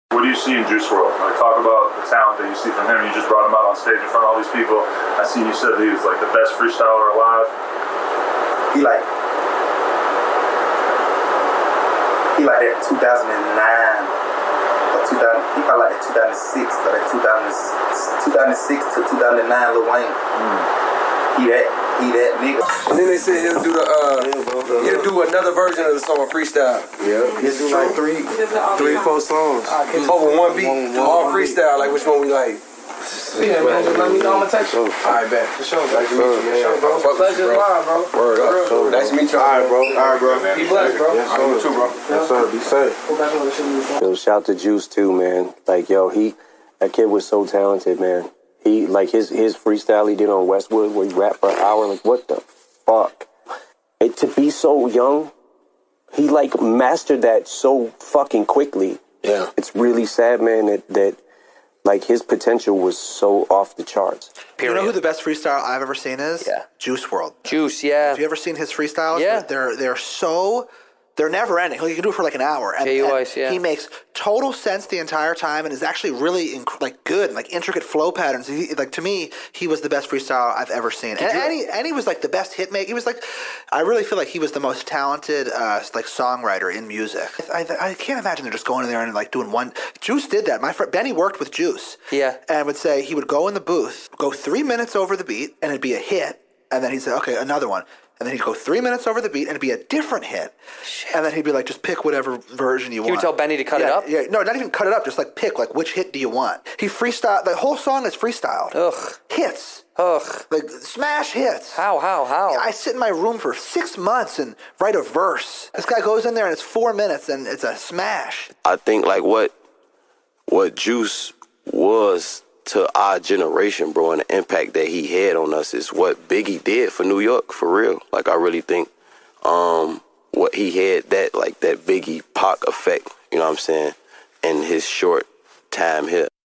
What do you see in Juice WRLD? Like, talk about the talent that you see from him. You just brought him out on stage in front of all these people. I seen you said that he was like the best freestyler alive. He like that 2009 or 2000. He probably like that 2006 or that 2006 to 2009 Lil Wayne. He that nigga. And then they said he'll do he'll do another version of the song freestyle. Yeah, he'll do like three, 4 songs. Over one beat, all freestyle. Like which one we like? Yeah, man, just let me know. I'm gonna text you. Alright, bet. For sure, bro. Pleasure's mine, bro. Word up. Nice to meet you. Alright, bro. Be blessed, bro. Yes, sir. You too, bro. Yes, sir. Be safe. Go back on the shit. Yo, shout to Juice too, man. Like, yo, that kid was so talented, man. He, like, his freestyle he did on Westwood where he rapped for an hour, like, what the fuck? And to be so young, he, like, mastered that so fucking quickly. Yeah. It's really sad, man, that like, his potential was so off the charts. You know who the best freestyle I've ever seen is? Yeah. Juice WRLD. Juice, yeah. Have you ever seen his freestyles? Yeah. They're never ending. Like, you can do it for like an hour. And yeah. He makes total sense the entire time and is actually really good and like intricate flow patterns. Like, to me, he was the best freestyle I've ever seen. And he was like the best hit maker. He was like, I really feel like he was the most talented like songwriter in music. I can't imagine they're just going in there and like doing one. Juice did that. My friend Benny worked with Juice. Yeah. And would say he would go in the booth, go 3 minutes over the beat, and it'd be a hit. And then he'd say, okay, another one. And then he'd go 3 minutes over the beat, and it'd be a different hit. Shit. And then he'd be like, just pick whatever version you want. He would tell Benny to cut it up? Yeah, no, not even cut it up. Just like pick, like, which hit do you want? He freestyle. The whole song is freestyled. Ugh. Hits. Ugh. Like, smash hits. How? I sit in my room for 6 months and write a verse. This guy goes in there, and it's 4 minutes, and it's a smash. I think, like, what Juice was to our generation, bro, and the impact that he had on us is what Biggie did for New York, for real. Like, I really think what he had, that Biggie Pac effect, you know what I'm saying, in his short time here.